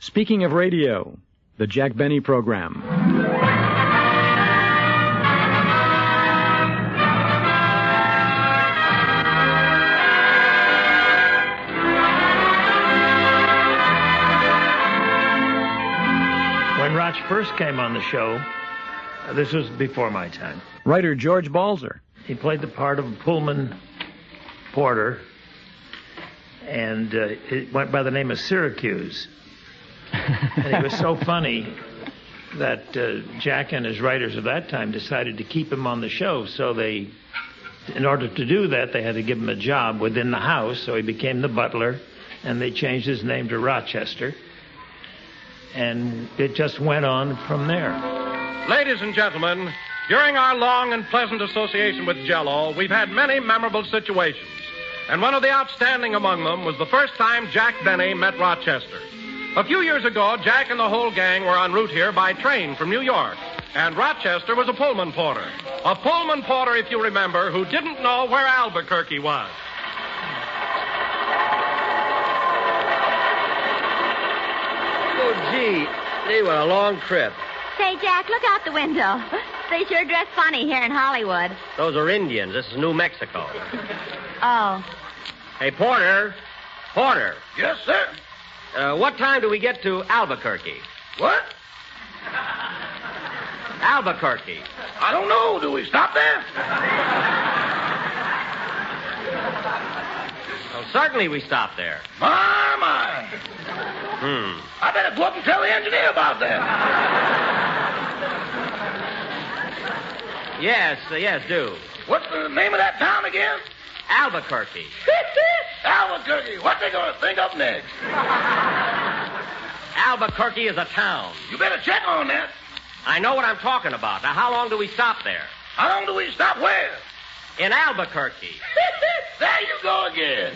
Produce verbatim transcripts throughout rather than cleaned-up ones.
Speaking of radio, the Jack Benny Program. When Roch first came on the show, this was before my time. Writer George Balzer. He played the part of a Pullman porter, and uh, it went by the name of Syracuse. And he was so funny that uh, Jack and his writers of that time decided to keep him on the show. So they, in order to do that, they had to give him a job within the house. So he became the butler, and they changed his name to Rochester. And it just went on from there. Ladies and gentlemen, during our long and pleasant association with Jell-O, we've had many memorable situations. And one of the outstanding among them was the first time Jack Benny met Rochester. A few years ago, Jack and the whole gang were en route here by train from New York. And Rochester was a Pullman porter. A Pullman porter, if you remember, who didn't know where Albuquerque was. Oh, gee. Gee, what a long trip. Say, Jack, look out the window. They sure dress funny here in Hollywood. Those are Indians. This is New Mexico. Oh. Hey, Porter. Porter. Yes, sir. Uh, what time do we get to Albuquerque? What? Albuquerque. I don't know. Do we stop there? Well, certainly we stop there. My, my. Hmm. I better go up and tell the engineer about that. Yes, uh, yes, do. What's the name of that town again? Albuquerque. Albuquerque. What they going to think of next? Albuquerque is a town. You better check on that. I know what I'm talking about. Now, how long do we stop there? How long do we stop where? In Albuquerque. There you go again.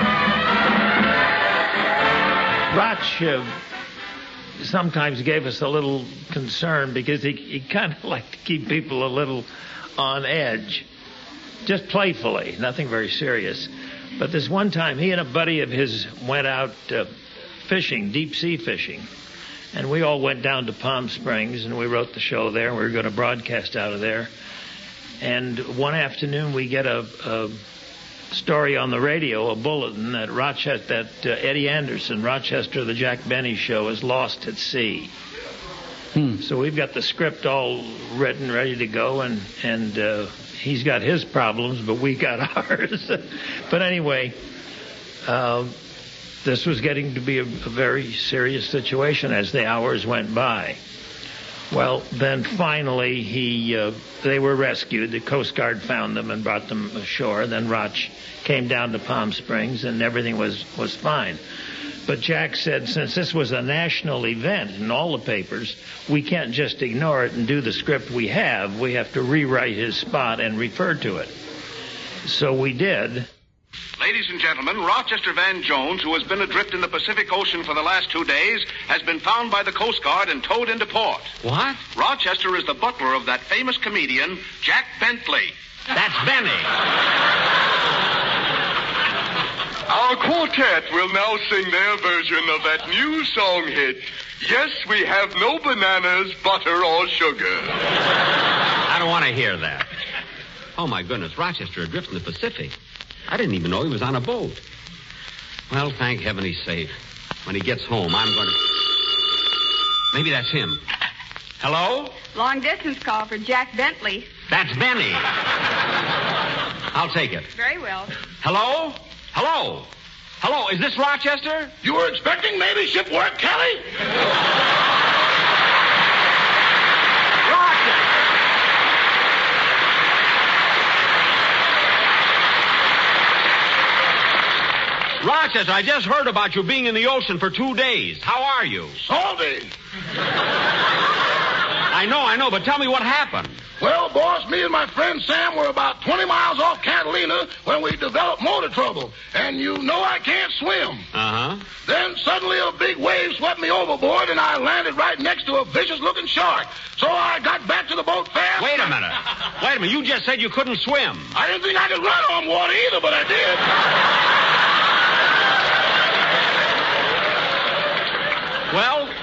Roch uh, sometimes gave us a little concern because he, he kind of liked to keep people a little on edge. Just playfully, nothing very serious. But this one time, he and a buddy of his went out uh, fishing, deep sea fishing. And we all went down to Palm Springs, and we wrote the show there. We were going to broadcast out of there. And one afternoon, we get a, a story on the radio, a bulletin, that Rochester, that uh, Eddie Anderson, Rochester, the Jack Benny Show, is lost at sea. Hmm. So we've got the script all written, ready to go, and and uh, he's got his problems, but we got ours. But anyway, uh, this was getting to be a, a very serious situation as the hours went by. Well, then finally he uh, they were rescued. The Coast Guard found them and brought them ashore. Then Roch came down to Palm Springs, and everything was, was fine. But Jack said, since this was a national event in all the papers, we can't just ignore it and do the script we have. We have to rewrite his spot and refer to it. So we did. Ladies and gentlemen, Rochester Van Jones, who has been adrift in the Pacific Ocean for the last two days, has been found by the Coast Guard and towed into port. What? Rochester is the butler of that famous comedian, Jack Bentley. That's Benny. Our quartet will now sing their version of that new song hit, Yes, We Have No Bananas, Butter, or Sugar. I don't want to hear that. Oh, my goodness, Rochester adrift in the Pacific. I didn't even know he was on a boat. Well, thank heaven he's safe. When he gets home, I'm going to... Maybe that's him. Hello? Long distance call for Jack Bentley. That's Benny. I'll take it. Very well. Hello? Hello? Hello, is this Rochester? You were expecting maybe shipwork, Kelly? Rochester, I just heard about you being in the ocean for two days. How are you? Salty. I know, I know, but tell me what happened. Well, boss, me and my friend Sam were about twenty miles off Catalina when we developed motor trouble. And you know I can't swim. Uh-huh. Then suddenly a big wave swept me overboard, and I landed right next to a vicious-looking shark. So I got back to the boat fast. Wait a minute. Wait a minute. You just said you couldn't swim. I didn't think I could run on water either, but I did. Well,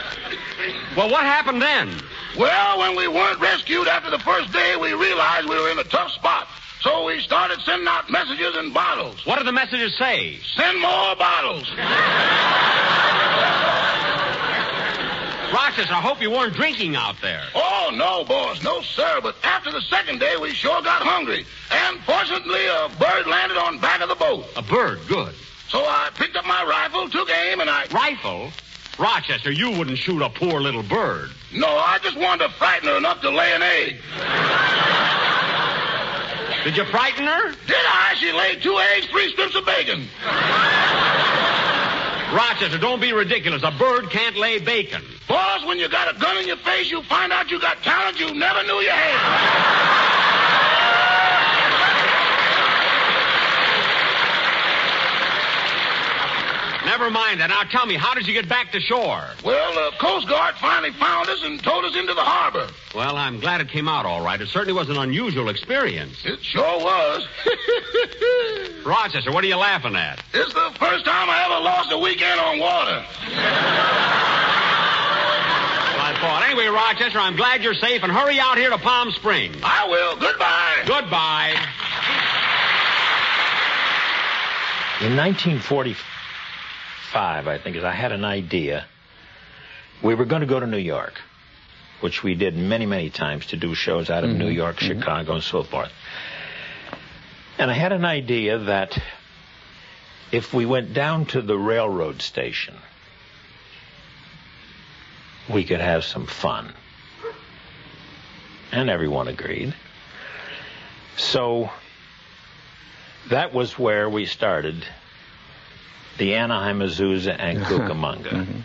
Well, what happened then? Well, when we weren't rescued after the first day, we realized we were in a tough spot. So we started sending out messages in bottles. What did the messages say? Send more bottles. Rochester, I hope you weren't drinking out there. Oh, no, boss. No, sir. But after the second day, we sure got hungry. And fortunately, a bird landed on back of the boat. A bird? Good. So I picked up my rifle, took aim, and I... Rifle? Rochester, you wouldn't shoot a poor little bird. No, I just wanted to frighten her enough to lay an egg. Did you frighten her? Did I? She laid two eggs, three strips of bacon. Rochester, don't be ridiculous. A bird can't lay bacon. Boss, when you got a gun in your face, you find out you got talent you never knew you had. Never mind that. Now tell me, how did you get back to shore? Well, the Coast Guard finally found us and towed us into the harbor. Well, I'm glad it came out all right. It certainly was an unusual experience. It sure was. Rochester, what are you laughing at? It's the first time I ever lost a weekend on water. Well, I thought. Anyway, Rochester, I'm glad you're safe, and hurry out here to Palm Springs. I will. Goodbye. Goodbye. In nineteen forty-five, I think, is I had an idea. We were going to go to New York, which we did many, many times to do shows out of mm-hmm. New York, mm-hmm. Chicago, and so forth. And I had an idea that if we went down to the railroad station, we could have some fun. And everyone agreed. So that was where we started the Anaheim, Azusa, and Cucamonga, mm-hmm.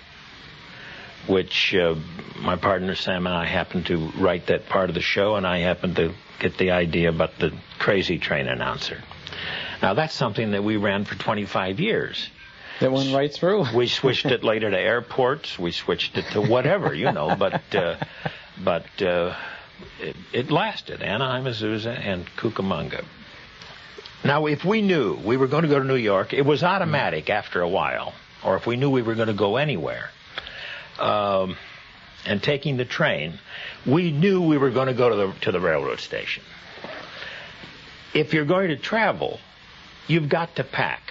which uh, my partner Sam and I happened to write that part of the show, and I happened to get the idea about the crazy train announcer. Now, that's something that we ran for twenty-five years. That went right through. We switched it later to airports. We switched it to whatever, you know, but uh, but uh, it, it lasted, Anaheim, Azusa, and Cucamonga. Now, if we knew we were going to go to New York, it was automatic mm. after a while, or if we knew we were going to go anywhere, um, and taking the train, we knew we were going to go to the to the railroad station. If you're going to travel, you've got to pack.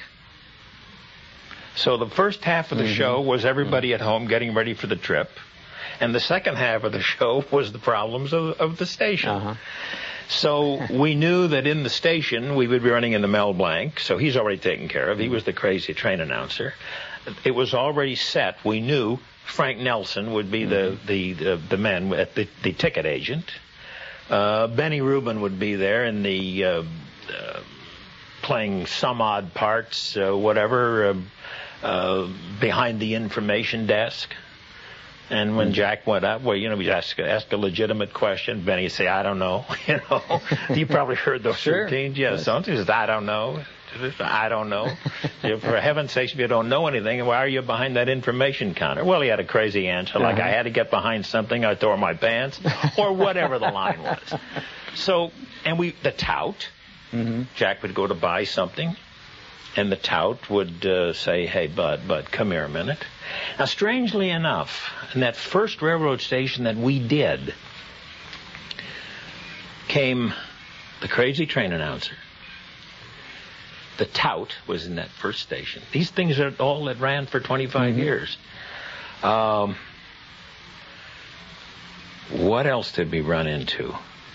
So the first half of the mm-hmm. show was everybody at home getting ready for the trip, and the second half of the show was the problems of, of the station. Uh-huh. So we knew that in the station we would be running into Mel Blanc, so he's already taken care of. He was the crazy train announcer. It was already set. We knew Frank Nelson would be the the the, the man, the, the ticket agent. Uh, Benny Rubin would be there in the uh, uh, playing some odd parts, uh, whatever, uh, uh, behind the information desk. And when Jack went up, well, you know, we asked, asked a legitimate question. Benny would say, I don't know. You know, you probably heard those sure. routines. Yeah, yes. Something says, I don't know. I don't know. For heaven's sakes, if you don't know anything, why are you behind that information counter? Well, he had a crazy answer, like uh-huh. I had to get behind something, I tore my pants, or whatever the line was. So, and we, the tout, mm-hmm. Jack would go to buy something, and the tout would uh, say, hey, Bud, Bud, come here a minute. Now, strangely enough, in that first railroad station that we did, came the crazy train announcer. The tout was in that first station. These things are all that ran for twenty-five mm-hmm. years. Um, what else did we run into?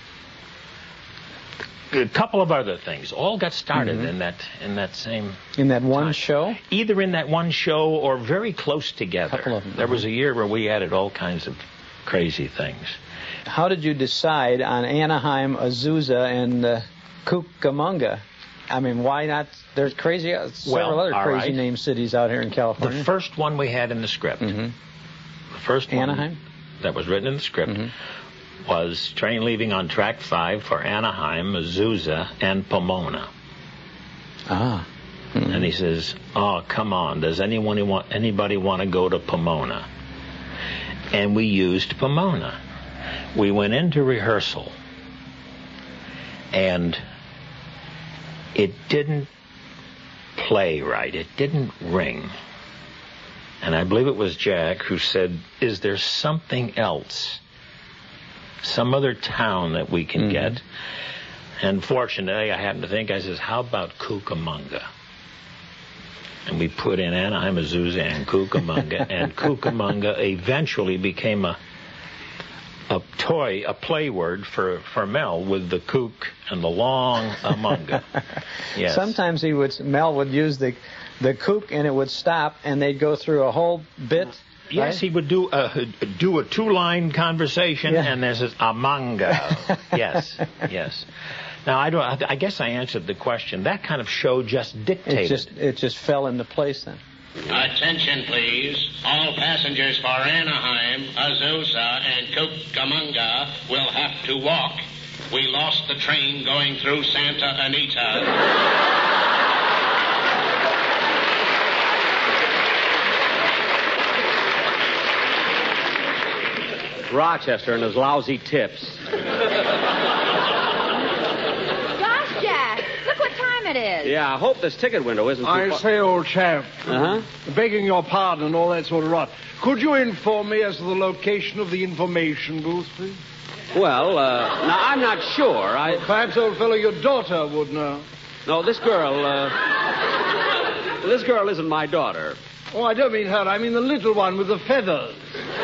A couple of other things. All got started mm-hmm. in that in that same in that one time. show. Either in that one show or very close together. Couple of them. There was a year where we added all kinds of crazy things. How did you decide on Anaheim, Azusa, and uh, Cucamonga? I mean, why not? There's crazy uh, several well, other crazy right. named cities out here in California. The first one we had in the script. Mm-hmm. The first Anaheim? one that was written in the script. Mm-hmm. was train leaving on track five for Anaheim, Azusa, and Pomona. Ah. Mm-hmm. And he says, oh, come on, does anyone want, anybody want to go to Pomona? And we used Pomona. We went into rehearsal, and it didn't play right. It didn't ring. And I believe it was Jack who said, is there something else? Some other town that we can mm-hmm. get? And fortunately, I happened to think, I says, how about Cucamonga? And we put in Anaheim, Azusa, and Cucamonga. And Cucamonga eventually became a a toy, a play word for, for Mel with the kook and the long amonga. Yes. Sometimes he would, Mel would use the the kook and it would stop and they'd go through a whole bit. Yes, right? he would do a, do a two-line conversation yeah. and there's this amonga. Yes, yes. Now, I don't. I guess I answered the question. That kind of show just dictated. It just, it just fell into place then. Attention, please. All passengers for Anaheim, Azusa, and Cucamonga will have to walk. We lost the train going through Santa Anita. Rochester and his lousy tips. It is. Yeah, I hope this ticket window isn't too I far. say, old chap. Uh-huh. Begging your pardon and all that sort of rot. Could you inform me as to the location of the information booth, please? Well, uh, now, I'm not sure. I... Well, perhaps, old fellow, your daughter would know. No, this girl, uh... this girl isn't my daughter. Oh, I don't mean her. I mean the little one with the feathers.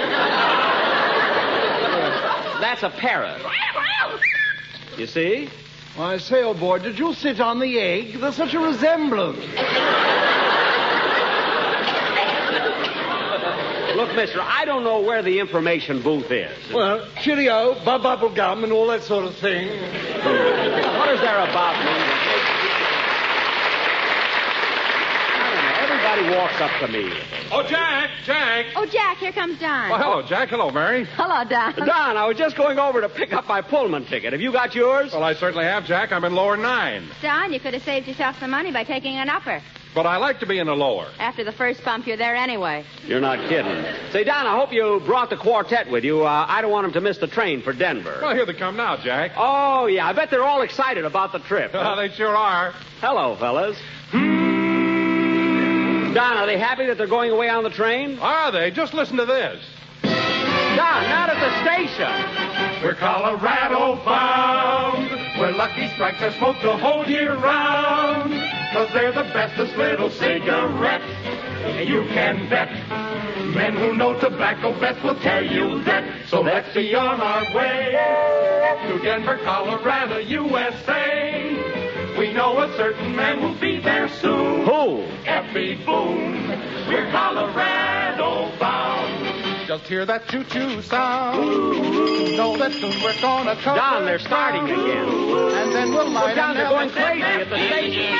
That's a parrot. You see? Well, I say, old boy, did you sit on the egg? There's such a resemblance. Look, mister, I don't know where the information booth is. Well, cheerio, bub bubble gum, and all that sort of thing. What is there about me? I don't know. Everybody walks up to me. Oh, Jack, Jack. Oh, Jack, here comes Don. Well, hello, Jack. Hello, Mary. Hello, Don. Don, I was just going over to pick up my Pullman ticket. Have you got yours? Well, I certainly have, Jack. I'm in lower nine. Don, you could have saved yourself some money by taking an upper. But I like to be in the lower. After the first bump, you're there anyway. You're not kidding. Say, Don, I hope you brought the quartet with you. Uh, I don't want them to miss the train for Denver. Well, here they come now, Jack. Oh, yeah. I bet they're all excited about the trip. Huh? They sure are. Hello, fellas. Don, are they happy that they're going away on the train? Are they? Just listen to this. Don, not at the station. We're Colorado bound, where Lucky Strikes are smoked the whole year round. Cause they're the bestest little cigarettes you can bet. Men who know tobacco best will tell you that. So let's be on our way to Denver, Colorado, U S A. We know a certain man will be there soon. Who? Effie Boone. We're Colorado bound. Just hear that choo-choo sound. Ooh. Know that soon we're gonna come. Don, they're starting again. And then we'll light Don, they're going crazy at the station.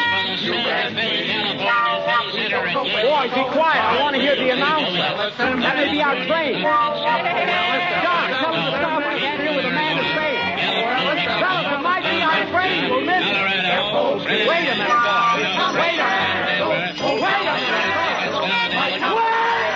Boys, be quiet. I want to hear the announcement. That may be our train. Don, tell us to stop. We can't hear what the man is saying. Tell us it might be our train. We'll miss it. Wait a minute, boys. Wait a minute. Wait a minute. Wait!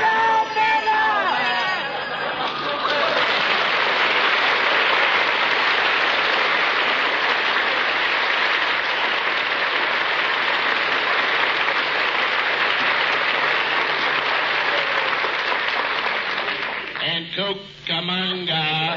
Cucamonga.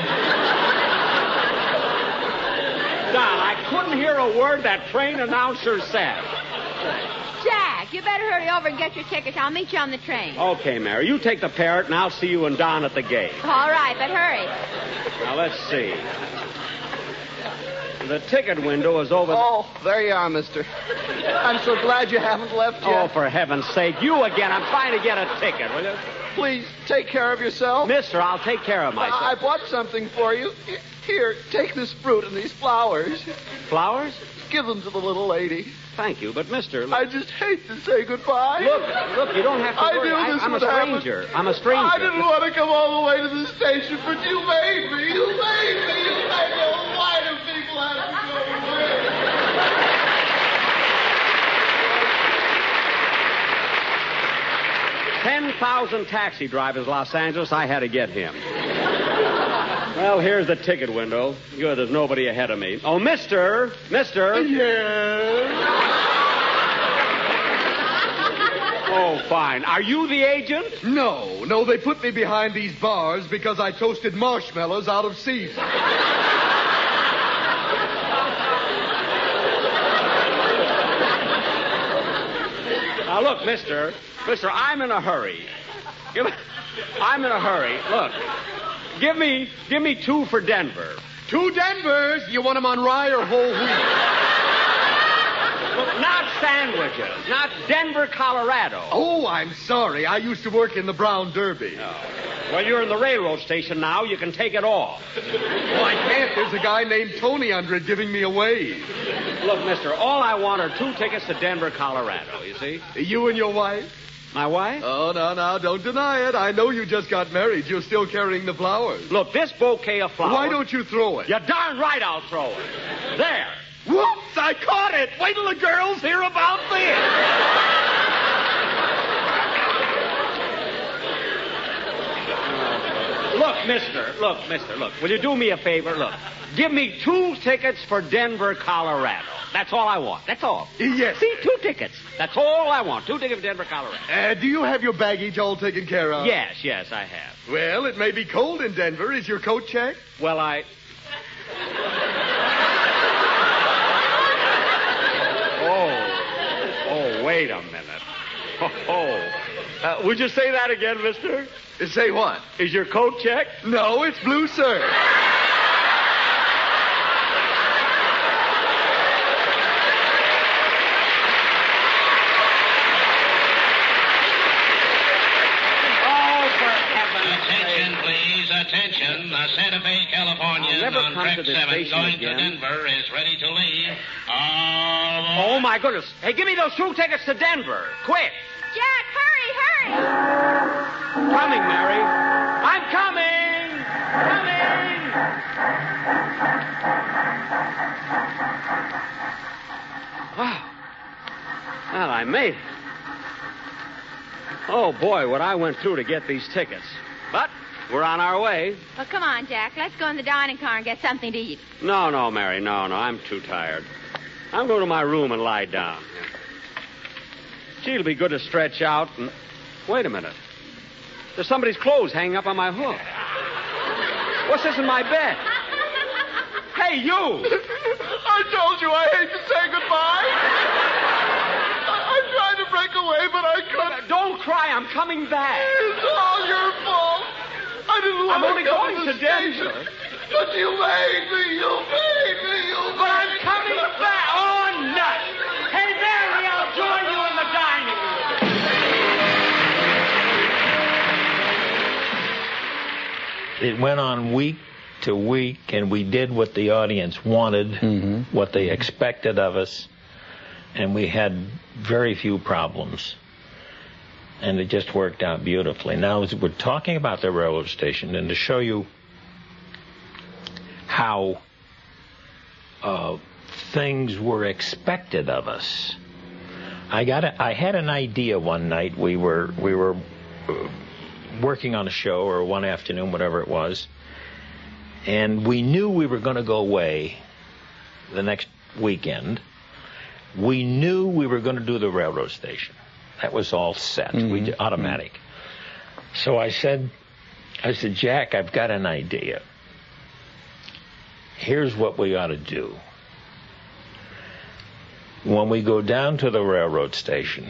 Don, I couldn't hear a word that train announcer said. Jack, you better hurry over and get your tickets. I'll meet you on the train. Okay, Mary. You take the parrot, and I'll see you and Don at the gate. All right, but hurry. Now, let's see. The ticket window is over... Oh, there you are, mister. I'm so glad you haven't left yet. Oh, for heaven's sake. You again. I'm trying to get a ticket, will you? Please, take care of yourself. Mister, I'll take care of myself. I bought something for you. Here, take this fruit and these flowers. Flowers? Give them to the little lady. Thank you, but mister... Look, I just hate to say goodbye. Look, look, you don't have to I worry. knew I, this I'm a would stranger. happen. I'm a stranger. I didn't want to come all the way to the station, but you made me. You made me. You made me. Why do people have to go away? Ten thousand taxi drivers, Los Angeles. I had to get him. Well, here's the ticket window. Good, there's nobody ahead of me. Oh, mister, mister. Yes. Oh, fine. Are you the agent? No, no, they put me behind these bars because I toasted marshmallows out of season. Now, look, mister. Mister, I'm in a hurry. Give- I'm in a hurry. Look, give me, give me two for Denver. Two Denvers? You want them on rye or whole wheat? Look, not sandwiches. Not Denver, Colorado. Oh, I'm sorry. I used to work in the Brown Derby. Oh. Well, you're in the railroad station now. You can take it off. Oh, I can't. There's a guy named Tony under it giving me a wave. Look, mister, all I want are two tickets to Denver, Colorado, you see? You and your wife? My wife? Oh, no, no, don't deny it. I know you just got married. You're still carrying the flowers. Look, this bouquet of flowers... Why don't you throw it? You're darn right I'll throw it. There. Whoops, I caught it. Wait till the girls hear about this. Look, mister, look, mister, look. Will you do me a favor? Look, give me two tickets for Denver, Colorado. That's all I want. That's all. Yes. See, two tickets. That's all I want. Two tickets for Denver, Colorado. Uh, do you have your baggage all taken care of? Yes, yes, I have. Well, it may be cold in Denver. Is your coat checked? Well, I... Oh. Oh, wait a minute. Oh. Uh, would you say that again, mister? Say what? Is your coat checked? No, it's blue, sir. Attention, please. Attention. The Santa Fe, California on track seven going again. to Denver is ready to leave. All Oh, my goodness. Hey, give me those two tickets to Denver. Quick. Jack, hurry, hurry. Coming, Mary. I'm coming. Coming. Wow. Well, I made it. Oh, boy, what I went through to get these tickets. But we're on our way. Well, come on, Jack. Let's go in the dining car and get something to eat. No, no, Mary, no, no. I'm too tired. I'll go to my room and lie down. Gee, it'll be good to stretch out and... Wait a minute. There's somebody's clothes hanging up on my hook. What's this in my bed? Hey, you! I told you I hate to say goodbye. I, I tried to break away, but I couldn't. Don't cry. I'm coming back. It's all your fault. I didn't want I'm only to go going to, the to Denver. station. But you made me. You made me. You made But I'm me. coming back. Oh, nuts. Hey, Mary, I'll join you in the dining room. It went on week to week, and we did what the audience wanted, mm-hmm. what they expected of us, and we had very few problems. And it just worked out beautifully. Now, as we're talking about the railroad station, and to show you how uh, things were expected of us, I got a, I had an idea one night. We were we were uh, working on a show, or one afternoon, whatever it was, and we knew we were going to go away the next weekend. We knew we were going to do the railroad station. That was all set. Mm-hmm. We did, automatic. Mm-hmm. So I said, I said, Jack, I've got an idea. Here's what we ought to do. When we go down to the railroad station,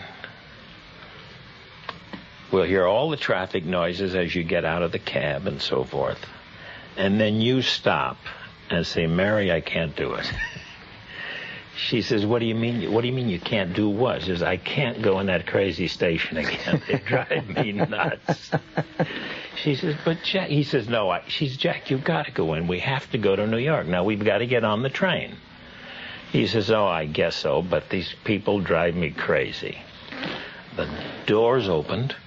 we'll hear all the traffic noises as you get out of the cab and so forth. And then you stop and say, Mary, I can't do it. She says, what do you mean? What do you mean you can't do what? She says, I can't go in that crazy station again. They drive me nuts. She says, but Jack, he says, no, I, she's Jack, you've got to go in. We have to go to New York. Now, we've got to get on the train. He says, oh, I guess so, but these people drive me crazy. The doors opened,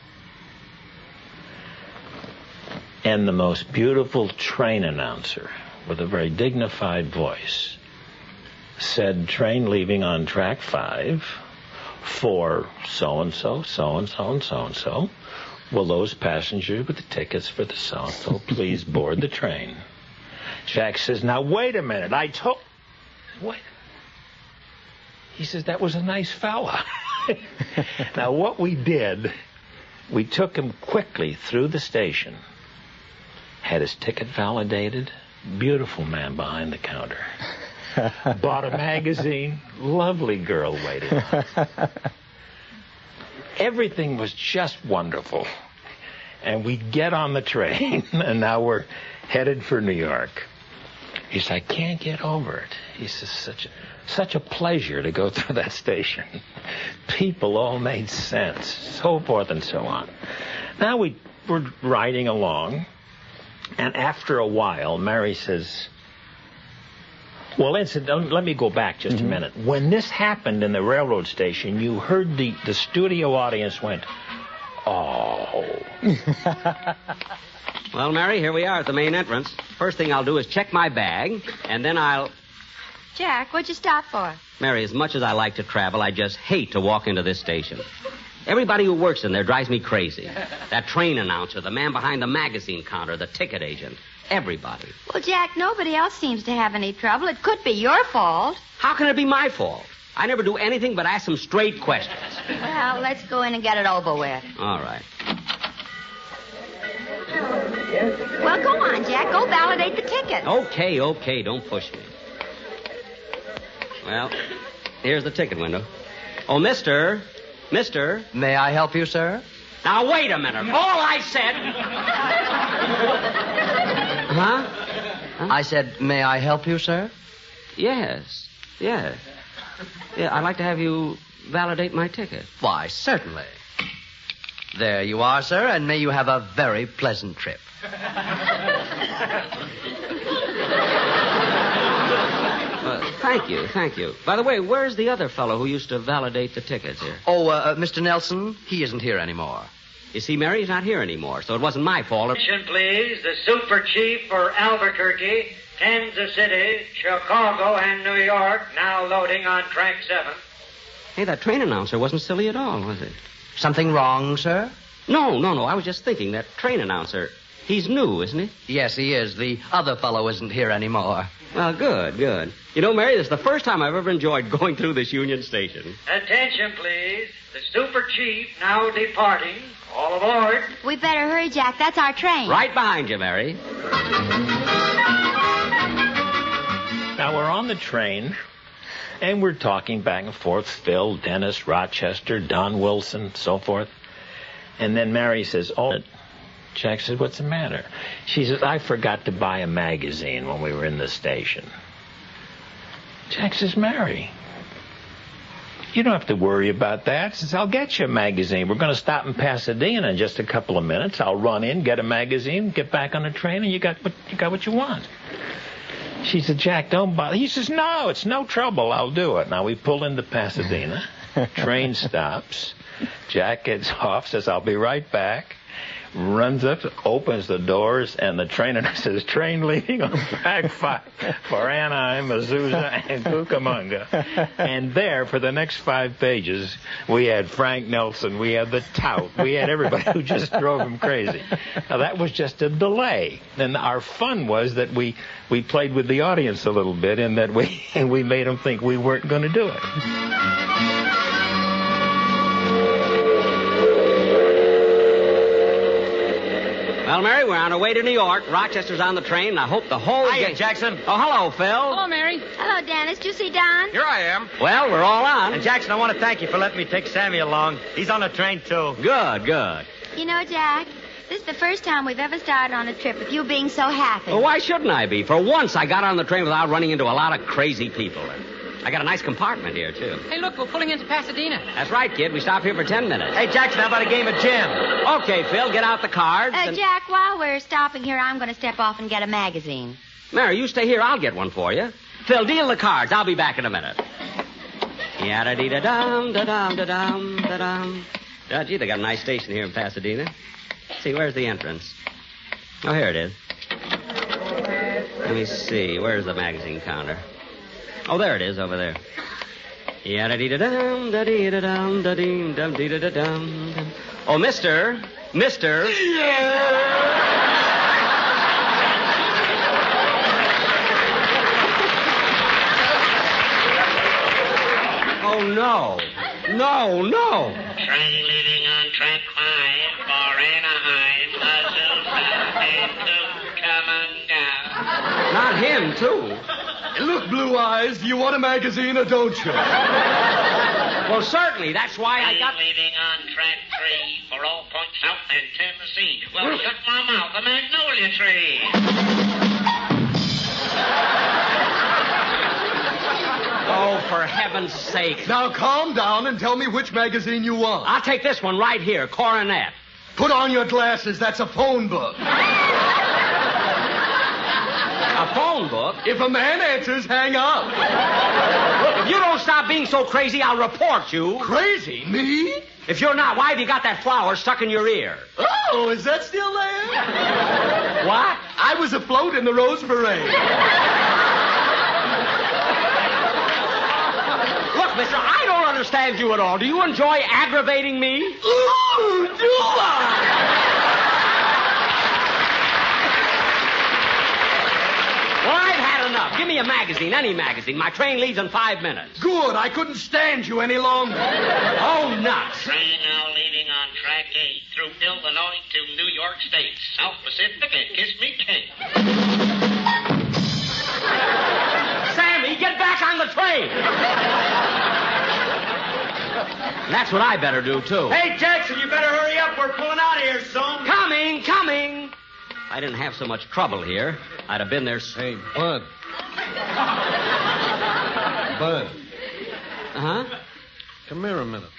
and the most beautiful train announcer with a very dignified voice said, train leaving on track five for so-and-so, so-and-so, and so-and-so. Will those passengers with the tickets for the so-and-so please board the train? Jack says, now, wait a minute. I told... Wait. He says, that was a nice fella. Now, what we did, we took him quickly through the station, had his ticket validated, beautiful man behind the counter, bought a magazine, lovely girl waiting. Everything was just wonderful. And we get on the train, and now we're headed for New York. He said, I can't get over it. He says, such a, such a pleasure to go through that station. People all made sense, so forth and so on. Now we, we're riding along, and after a while, Mary says, well, incidentally, let me go back just mm-hmm. a minute. When this happened in the railroad station, you heard the, the studio audience went, oh. Well, Mary, here we are at the main entrance. First thing I'll do is check my bag, and then I'll... Jack, what'd you stop for? Mary, as much as I like to travel, I just hate to walk into this station. Everybody who works in there drives me crazy. That train announcer, the man behind the magazine counter, the ticket agent, everybody. Well, Jack, nobody else seems to have any trouble. It could be your fault. How can it be my fault? I never do anything but ask some straight questions. Well, let's go in and get it over with. All right. Well, go on, Jack. Go validate the ticket. Okay, okay. Don't push me. Well, here's the ticket window. Oh, mister. Mister. May I help you, sir? Now, wait a minute. All I said... huh? huh? I said, may I help you, sir? Yes. Yes. Yeah, I'd like to have you validate my ticket. Why, certainly. There you are, sir, and may you have a very pleasant trip. uh, thank you, thank you. By the way, where's the other fellow who used to validate the tickets here? Oh, uh, uh, Mister Nelson, he isn't here anymore. You see, Mary, he's not here anymore, so it wasn't my fault. Attention, please. The super chief for Albuquerque, Kansas City, Chicago, and New York, now loading on track seven. Hey, that train announcer wasn't silly at all, was it? Something wrong, sir? No, no, no. I was just thinking, that train announcer, he's new, isn't he? Yes, he is. The other fellow isn't here anymore. Well, good, good. You know, Mary, this is the first time I've ever enjoyed going through this Union Station. Attention, please. The super chief now departing. All aboard. We better hurry, Jack. That's our train. Right behind you, Mary. Now, we're on the train, and we're talking back and forth. Phil, Dennis, Rochester, Don Wilson, so forth. And then Mary says, oh, Jack says, what's the matter? She says, I forgot to buy a magazine when we were in the station. Jack says, Mary, you don't have to worry about that. Says, I'll get you a magazine. We're going to stop in Pasadena in just a couple of minutes. I'll run in, get a magazine, get back on the train, and you got what you got what you want. She said, Jack, don't bother. He says, no, it's no trouble. I'll do it. Now, we pull into Pasadena. Train stops. Jack gets off, says, I'll be right back. Runs up, opens the doors, and the trainer says, train leaving on track five for Anaheim, Azusa, and Cucamonga. And there, for the next five pages, we had Frank Nelson, we had the tout, we had everybody who just drove him crazy. Now, that was just a delay. And our fun was that we, we played with the audience a little bit, and that we, and we made them think we weren't going to do it. Well, Mary, we're on our way to New York. Rochester's on the train, and I hope the whole... Hiya, Jackson. Oh, hello, Phil. Hello, Mary. Hello, Dennis. Did you see Don? Here I am. Well, we're all on. And, Jackson, I want to thank you for letting me take Sammy along. He's on the train, too. Good, good. You know, Jack, this is the first time we've ever started on a trip with you being so happy. Well, why shouldn't I be? For once, I got on the train without running into a lot of crazy people. I got a nice compartment here, too. Hey, look, we're pulling into Pasadena. That's right, kid. We stop here for ten minutes. Hey, Jackson, how about a game of gin? Okay, Phil, get out the cards. Uh, and... Jack, while we're stopping here, I'm going to step off and get a magazine. Mary, you stay here. I'll get one for you. Phil, deal the cards. I'll be back in a minute. Yada-dee-da-dum, da-dum, da-dum, da-dum. Oh, gee, they got a nice station here in Pasadena. Let's see, where's the entrance? Oh, here it is. Let me see. Where's the magazine counter? Oh, there it is, over there. Yada-dee-da-dum, da-dee-da-dum, da-dee-dum, dee-da-da-dum. Oh, mister, mister. Oh, no. No, no. Train leaving on track five for Anaheim, Azusa, and Cucamonga. Not him, too. Look, Blue Eyes, you want a magazine or don't you? Well, certainly. That's why I got... Leaving on track three for all points south and Tennessee. Well, shut my mouth, a magnolia tree. Oh, for heaven's sake. Now calm down and tell me which magazine you want. I'll take this one right here, Coronet. Put on your glasses. That's a phone book. A phone book? If a man answers, hang up. Look, if you don't stop being so crazy, I'll report you. Crazy? Me? If you're not, why have you got that flower stuck in your ear? Oh, is that still there? What? I was afloat in the Rose Parade. Look, mister, I don't understand you at all. Do you enjoy aggravating me? Ooh, do I? Well, I've had enough. Give me a magazine, any magazine. My train leaves in five minutes. Good. I couldn't stand you any longer. Oh, nuts. Train now leaving on track eight through Illinois to New York State, South Pacific, and Kiss Me Kate. Sammy, get back on the train. That's what I better do, too. Hey, Jackson, you better hurry up. We're pulling out of here soon. Coming, coming. If I didn't have so much trouble here, I'd have been there. Hey, Bud. Bud. Uh-huh? Come here a minute.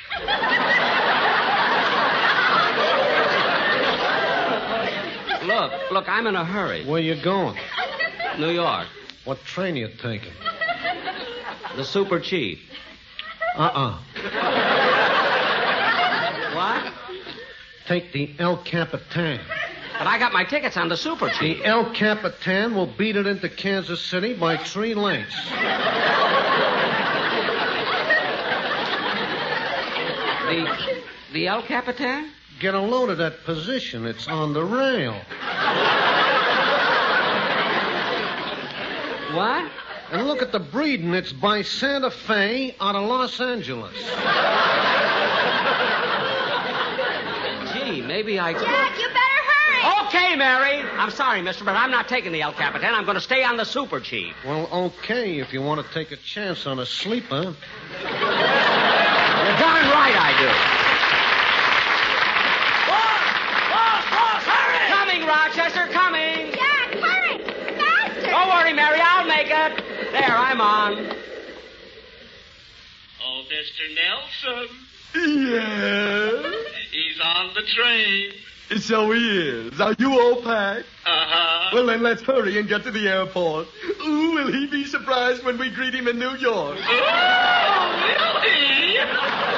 Look, look, I'm in a hurry. Where you going? New York. What train are you taking? The Super Chief. Uh-uh. What? Take the El Capitan. But I got my tickets on the Super Chief. The El Capitan will beat it into Kansas City by three lengths. The, the El Capitan? Get a load of that position. It's on the rail. What? And look at the breeding. It's by Santa Fe out of Los Angeles. Gee, maybe I could... Jack, you better hurry. Okay, Mary. I'm sorry, mister, but I'm not taking the El Capitan. I'm going to stay on the Super Chief. Well, okay, if you want to take a chance on a sleeper. You're darn right I do. Boss! Boss! Boss! Hurry! Coming, Rochester, coming. Jack, hurry. Faster. Don't worry, Mary. I'll make it. There, I'm on. Oh, Mister Nelson. Yeah. He's on the train. So he is. Are you all packed? Uh-huh. Well, then let's hurry and get to the airport. Ooh, will he be surprised when we greet him in New York? Oh, will he?